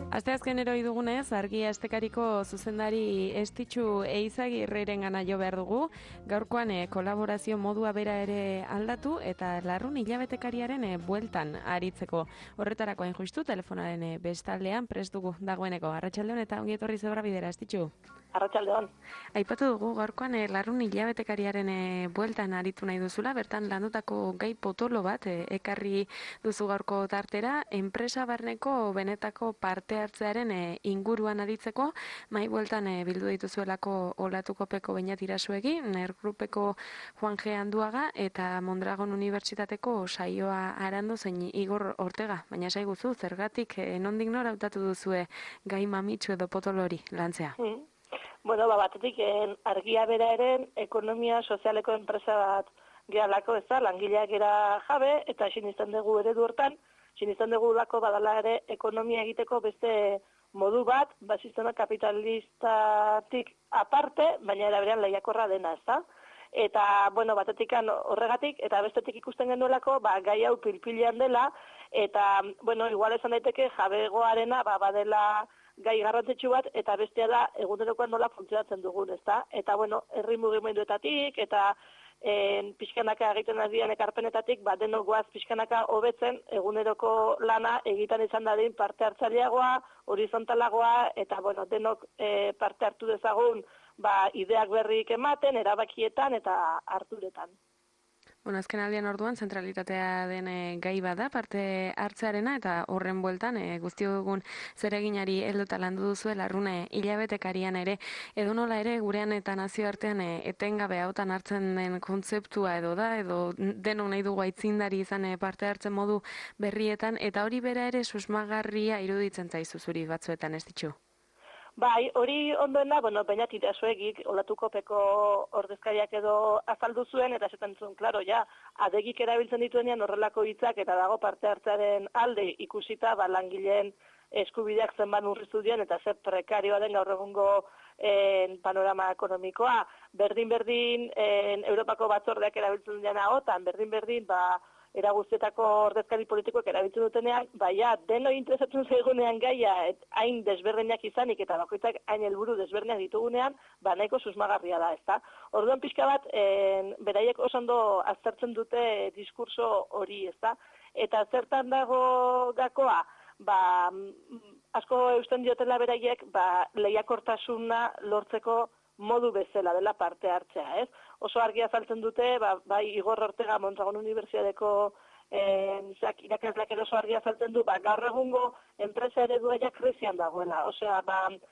Asteazken eroi dugunez, Argi Astekariko zuzendari Estitxu Eizagirreren gana jo behar dugu, gaurkoan kolaborazio modua bera ere aldatu eta larrun hilabetekariaren bueltan aritzeko. Horretarako hain justu, telefonaren bestaldean prest dugu dagoeneko. Arratsaldeon eta ongi etorri zebra bidera, Estitxu. Arratsaldeon. Aipatu dugu gaurkoan larrun hilabetekariaren bueltan aritu nahi duzula, bertan landutako gai potolo bat ekarri duzu gaurko tartera, enpresa barneko benetako parte hartzearen inguruan aritzeko, mai bueltan bildu dituzuelako Olatukopeko Beñat Irasuegi, Nergrupeko Juan G. Anduaga eta Mondragon Unibertsitateko Saioa Arando zein Igor Ortega. Baina saiguzu, zergatik nondik nora hautatu duzue gai mamitsu edo potolo hori lantzea? Bueno, batetik Argia bera eren ekonomia sozialeko enpresa bat gehalako, ez da, langileak era jabe, eta sinisten dugu eredu hortan, sinisten dugu lako badala ere ekonomia egiteko beste modu bat, sistema kapitalistatik aparte, baina eraberean lehiakorra dena, ez da. Eta, bueno, batetik horregatik, eta bestetik ikusten genuelako, gai hau pilpilean dela, eta, bueno, igual esan daiteke jabegoarena, badela gai garrantzitsu bat, eta bestea da egunerokoan nola funtzionatzen dugun, ezta? Eta, bueno, herri mugimenduetatik, eta pixkanaka egiten adian ekarpenetatik, denok goaz pixkanaka hobetzen eguneroko lana egiten izan dadin parte hartzaileagoa, horizontalagoa, eta, bueno, denok parte hartu dezagun, ideak berrik ematen, erabakietan eta harturetan. Bueno, azken aldian orduan, zentralitatea den gai bada, parte hartzearena, eta horren bueltan, guztiogun zereginari helduta landu duzu larrune hilabetekarian ere, edo nola ere gurean eta nazioartean etengabe hautan hartzen den kontzeptua edo da, edo denok nahi dugu aitzindari izan parte hartzen modu berrietan, eta hori bera ere susmagarria iruditzen zaizu zuri batzuetan, ez ditxu? Bai, hori ondoena, Beñat Irasuegik, Olatukopeko ordezkariak edo azaldu zuen, eta esaten zuen, klaro, adegik erabiltzen dituenean horrelako hitzak eta dago parte hartzearen alde ikusita, langileen eskubideak zenban urrizu dien, eta zer prekarioa den gaur egungo panorama ekonomikoa. Berdin-berdin, Europako batzordeak erabiltzen dena otan, berdin-berdin, era guztietako ordezkari politikoek erabiltzen dutenean, deno interesatzen zaigunean gaia, hain desberdinak izanik eta bakoitzak hain helburu desberdinak ditugunean, nahiko susmagarria da, ezta? Orduan pixka bat, beraiek oso ondo aztertzen dute diskurso hori, ezta? Eta zertan dago gakoa, asko eusten diotela beraiek, lehiakortasuna lortzeko modu bezala dela parte hartzea, ez? Oso argi azaltzen dute, Igor Ortega Mondragon Unibertsitateko irakasleak oso argi azaltzen du, gaur egungo enpresa eredua krisian dagoela. Osea,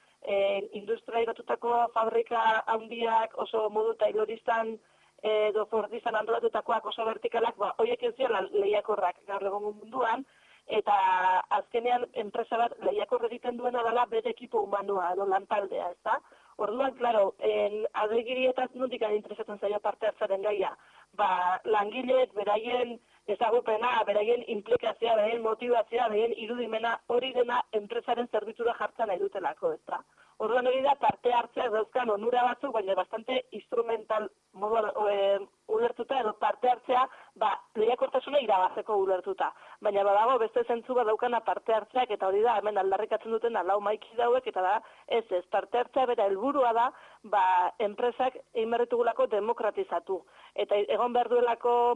industrializatutako fabrika handiak, oso modu tayloristan edo fordizan antolatutakoak oso vertikalak, horiek ez dira lehiakorrak gaur egungo munduan, eta azkenean enpresa bat lehiakor egiten duena dela bere ekipo humanua edo lantaldea, ez da? Orduan, klaro, adegirietaz nondik interesatzen zaio parte hartzaren gaia. Langileek beraien ezagupena, beraien implikazioa, beraien motivazioa, beraien irudimena hori dena enpresaren zerbitzura jartzen nahi dutelako, ez da? Orduan hori da parte hartzea dauzkan onura batzuk, baina bastante instrumental ulertuta edo parte hartzea lehiakortasuna irabazteko ulertuta. Baina badago beste zentzu bat daukana parte hartzeak eta hori da hemen aldarrikatzen duten lau maiki dauek eta da ez parte hartzea bera helburua da enpresak egin berritugulako demokratizatu. Eta egon behar duelako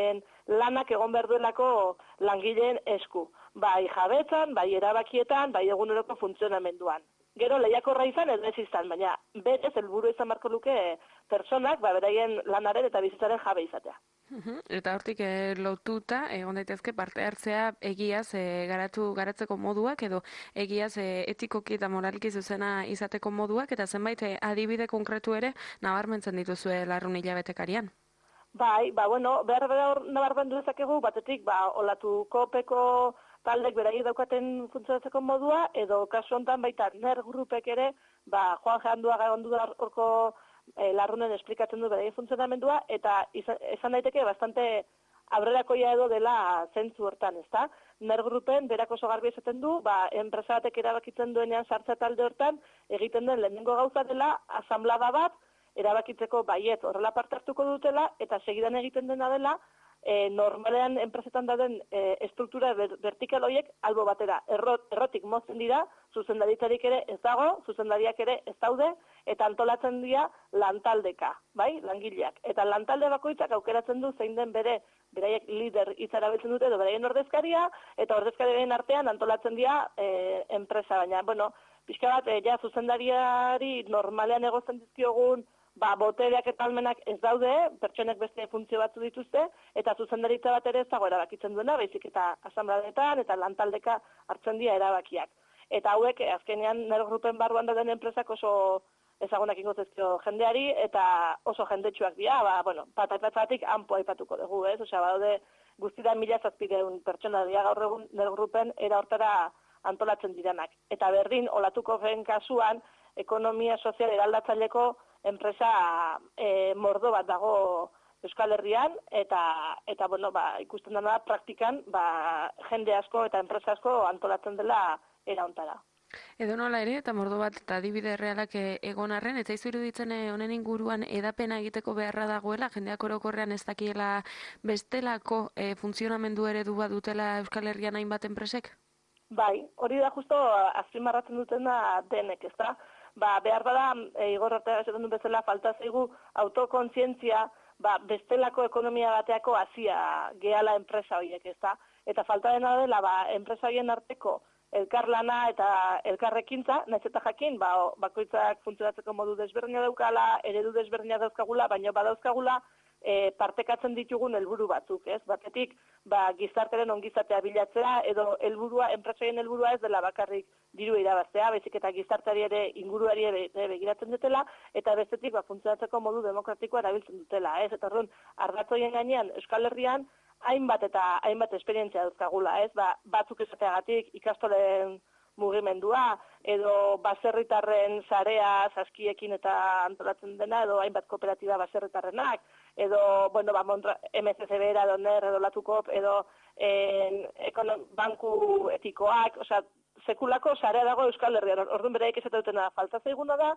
lanak egon behar duelako langileen esku. Bai jabetzan, bai erabakietan, bai eguneroko funtzionamenduan. Gero lehiakorra izan edo ez izan, baina berez helburu izan marko luke pertsonak beraien lanaren eta bizitzaren jabe izatea. Eta hortik lotuta, egon daitezke parte hartzea egiaz garatzeko moduak edo egiaz etikoki eta moraliki zuzena izateko moduak eta zenbait adibide konkretu ere nabarmentzen dituzue larrun hilabetekarian. Bai, behar nabarmendu dezakegu, batetik, Olatukopeko taldek beraiek daukaten funtzionatzeko modua, edo kasu honetan baita Nergrupek ere, Juan G. Anduaga egon du horko larrunen esplikatzen du beraien funtzionamendua, eta esan daiteke bastante aurrerakoia edo dela zentzu hortan, ezta? Nergrupen berako oso garbi esaten du, enpresa batek erabakitzen duenean sartza talde hortan, egiten den lehenengo gauza dela, asanblada bat, erabakitzeko baiet horrela parte hartuko dutela, eta segidan egiten dena dela, normalean enpresetan dauden estruktura vertikal horiek albo batera, errotik mozten dira, zuzendaritzarik ere ez dago, zuzendariak ere ez daude, eta antolatzen dira lantaldeka, bai, langileak. Eta lantalde bakoitzak aukeratzen du zein den beraiek lider itzarabiltzen dute edo beraien ordezkaria, eta ordezkarien artean antolatzen dira enpresa, baina, bueno, pixka bat, ja, zuzendariari normalean egozten dizkiogun, botereak eta almenak ez daude, pertsonek beste funtzio batzu dituzte, eta zuzendaritza bat ere ez dago erabakitzen duena, baizik eta asanbladetan eta lantaldeka hartzen dira erabakiak. Eta hauek, azkenean, nerogrupen barruan dauden enpresak oso ezagunak ingotezkio jendeari, eta oso jendetsuak dira, patatzatik hanpo aipatuko dugu, ez? Osea, badaude guztira 1.700 pertsona dira gaur egun nerogrupen era hortara antolatzen diranak. Eta berdin, olatuko gen kasuan, ekonomia sozial eraldatzaileko enpresa mordo bat dago Euskal Herrian, eta bueno, ikusten dena praktikan, jende asko eta enpresa asko antolatzen dela era hontara. Edo nola ere, eta mordo bat eta adibide realak egon arren, ez zaizu iruditzen honen inguruan edapena egiteko beharra dagoela, jendeak orokorrean ez dakiela bestelako funtzionamendu eredu bat dutela Euskal Herrian hainbat enpresek? Bai, hori da justo azpimarratzen dutena denek, ez da? Behar bada, Igor Arteaga esaten duen bezala, falta zaigu autokontzientzia, bestelako ekonomia bateako hasia gehala enpresa horiek, ez da? Eta falta dena dela, enpresa horien arteko elkarlana eta elkarrekintza, nahiz eta jakin, bakoitzak funtzionatzeko modu desberdina daukala, eredu desberdina dauzkagula, baina badauzkagula partekatzen ditugun helburu batzuk, ez? Batetik, gizarteren ongizatea bilatzea, edo enpresaien helburua ez dela bakarrik diru irabaztea, baizik eta gizarteari ere inguruari ere begiratzen dutela, eta bestetik funtzionatzeko modu demokratikoa erabiltzen dutela, ez? Eta orduan, ardatzoien gainean Euskal Herrian hainbat esperientzia dauzkagula, ez? Batzuk esateagatik ikastolen mugimendua, edo baserritarren sarea saskiekin eta antolatzen dena, edo hainbat kooperatiba baserritarrenak, edo, MCCB edo NER, edo Latukop, edo banku etikoak, osea, sekulako sarea dago Euskal Herrian, orduan beraik esaten falta zaiguna da,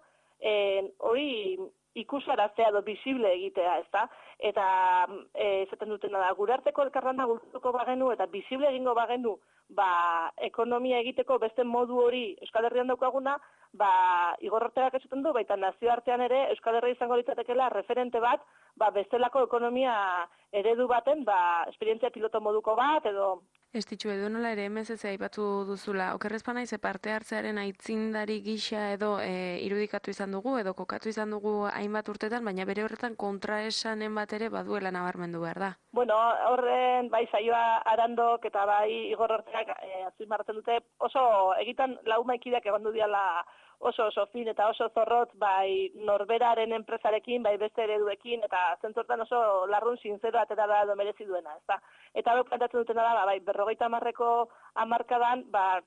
hori ikusaraztea edo visible egitea, ezta? Eta esaten dutena da, gure arteko elkarlana gultuko bagenu eta visible egingo bagenu, ekonomia egiteko beste modu hori Euskal Herrian daukaguna, Igor Ortegak esaten du, baita nazioartean ere Euskal Herria izango litzatekeela referente bat, bestelako ekonomia eredu baten, esperientzia piloto moduko bat, edo... Ez ditxu, edo nola ere MSC aipatu duzula, okerrezpa naiz parte hartzearen aitzindari gisa edo irudikatu izan dugu, edo kokatu izan dugu hainbat urtetan, baina bere horretan kontraesanen bat ere baduela nabarmendu behar da. Bueno, horren saioa Arandok eta Igor Ortegak azpimarratzen dute, oso egitan laumaikideak egon du diala oso fin eta oso zorrotz norberaren enpresarekin, beste ereduekin, eta zentzortan oso larrun sinzero atera da edo merezi duena, ezta? Eta plantatzen dutena da, 50ko hamarkadan,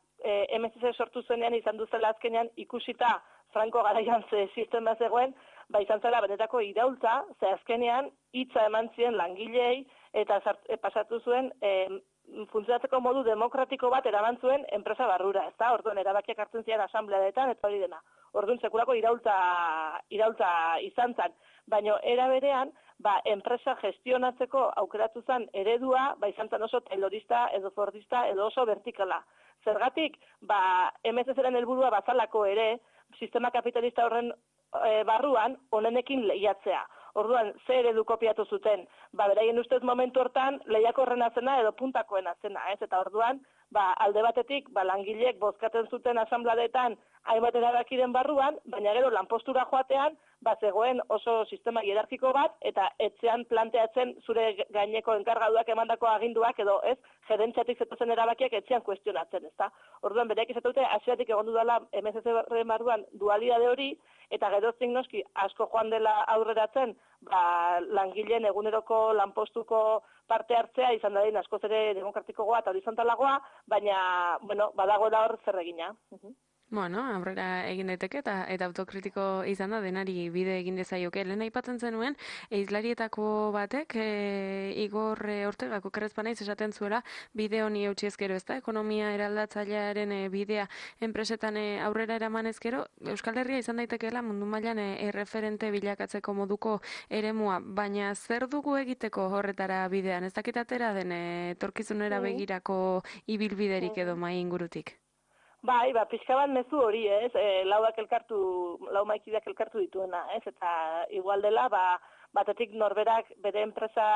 MSC sortu zenean izan duzela azkenean ikusita Franco garaian ze sistema zegoen, izan zela benetako iraultza, ze azkenean hitza eman zien langilei, eta pasatu zuen funtzionatzeko modu demokratiko bat eraman zuen enpresa barrura, ezta? Orduan erabakiak hartzen ziren asambleadetan eta hori dena. Orduan sekulako iraultza izan zen, baina era berean, enpresa gestionatzeko aukeratu zen eredua, izan zen oso taylorista edo fordista edo oso vertikala. Zergatik, MSC-ren helburua bazalako ere, sistema kapitalista horren barruan onenekin lehiatzea. Orduan, ze eredu kopiatu zuten? Beraien ustez momentu hortan lehiakorrena zena edo puntakoena zena, ez? Eta orduan, alde batetik, langileek bozkatzen zuten asambladetan hainbat erabakiren barruan, baina gero lanpostura joatean, zegoen oso sistema hierarkiko bat, eta etxean planteatzen zure gaineko enkargaduak emandako aginduak, edo ez, gerentziatik zetozen erabakiak etxean kuestionatzen, ezta? Orduan, bereak izatute, asiatik egon dudala MSC-ren barruan dualidade hori, eta geroztik noski asko joan dela aurreratzen, langileen eguneroko lanpostuko parte hartzea izan dadin askoz ere demokratikoagoa eta horizontalagoa, baina, badagoela hor zer egina. Bueno, aurrera egin daiteke eta autokritiko izan da denari bide egin dezaioke. Lehen aipatzen zenuen, hizlarietako batek, Igor Ortegako kerrezpanaiz esaten zuela, bide honi eutsi ezkero, ezta? Ekonomia eraldatzailearen bidea enpresetan aurrera eraman ezkero, Euskal Herria izan daitekeela mundu mailan erreferente bilakatzeko moduko eremua, baina zer dugu egiteko horretara bidean? Ez dakit atera den etorkizunera begirako ibilbiderik edo mai ingurutik? Bai, pixka bat mezu hori, ez? Lau maikideak elkartu dituena, ez? Eta igual dela, batetik norberak bere enpresa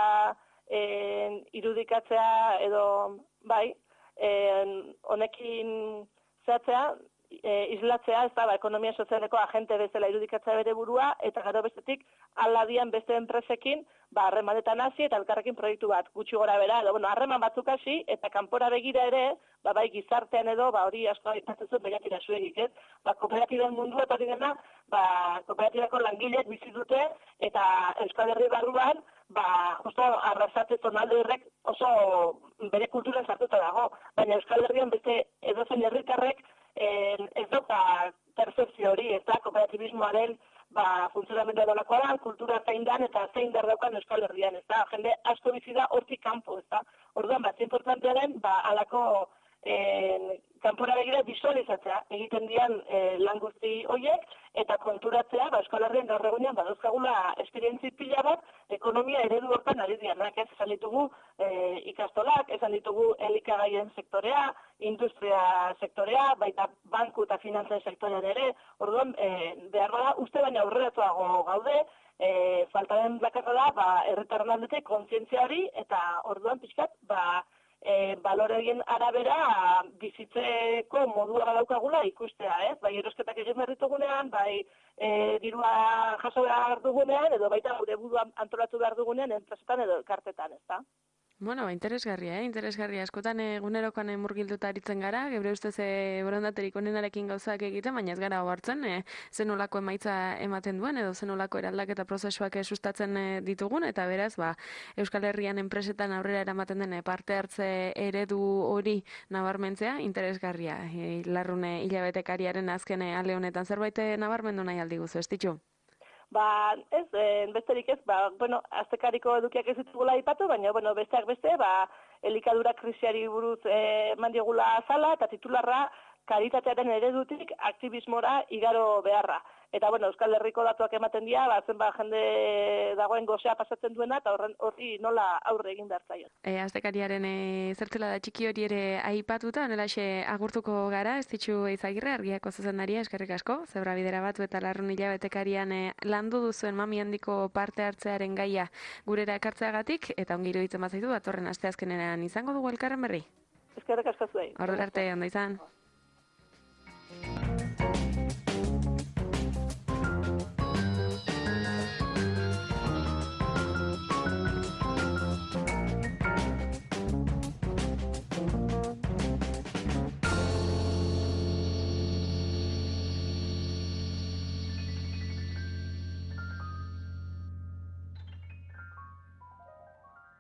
irudikatzea edo, bai, honekin zehatzea, islatzea, ez da, ekonomia sozialeko agente bezala irudikatzea bere burua, eta gero bestetik, aladian beste enpresekin, harremanetan hasi eta elkarrekin proiektu bat, gutxi gora bera, edo, harreman batzuk hasi, eta kanpora begira ere, bai gizartean edo, hori asko aipatzen zuen begatira zuegik, ez? Kooperatiben mundua eta hori dena, kooperatibako langileek bizi dute, eta Euskal Herri barruan, oso arrasate zonalde horrek oso bere kulturan sartuta dago, baina Euskal Herrian beste edozein herritarrek ez dauka percepzio hori, ez da, kooperatibismoaren funtzionamendua dolakoa da, kultura zein dan eta zein behar daukan Euskal Herrian, ez da, jende asko bizi da hortik kanpo, ez da. Orduan, importantea den, alako kanpora begira visualizatzea egiten dian lan guzti horiek, eta konturatzea, Euskal Herrian gaur egunean badauzkagula esperientzi pila bat, ekonomia eredu hortan ari dianak, ez esan ditugu ikastolak, esan ditugu elikagaien sektorea, industria sektorea, baita banku eta finantzen sektorean ere, orduan, behar bada, uste baina aurreratuago gaude, falta den bakarra da, herritarren aldetik kontzientzia hori, eta orduan pixkat, baloreen arabera bizitzeko modua daukagula ikustea, ez? Bai erosketak egin behar ditugunean, bai dirua jaso behar dugunean, edo baita gure burua antolatu behar dugunean enpresetan edo elkartetan, ez da? Bueno, interesgarria, interesgarria. Askotan egunerokoan murgilduta aritzen gara, gebre ustez borondaterik onenarekin gauzak egiten, baina ez gara hartzen, zenolako emaitza ematen duen, edo zenolako eraldaketa prozesuak sustatzen ditugun, eta beraz, Euskal Herrian enpresetan aurrera eramaten den parte hartze eredu hori nabarmentzea, interesgarria. Larrune hilabetekariaren azken ale honetan zerbait nabarmendu nahi aldi guzu, ez ditu? Ez, besterik ez, aztekariko edukiak ez ditugula aipatu, baina, besteak beste, elikadura krisiari buruz mandiogula azala, eta titularra karitatearen eredutik aktivismora igaro beharra. Eta, Euskal Herriko datuak ematen dira, zenba jende dagoen gozea pasatzen duena, eta horri nola aurre egin behar zaion. Aztekariaren zertzela da txiki hori ere aipatuta, nolaxe agurtuko gara, ez ditxu Eizagirre, Argiako zuzendaria, eskerrik asko, zebra bidera batu eta larrun hilabetekarian landu duzuen mami handiko parte hartzearen gaia gurera ekartzeagatik, eta ongi iruditzen bazaitu, datorren asteazkenean izango dugu elkarren berri. Eskerrik asko zuei. Ordura arte, ondo izan.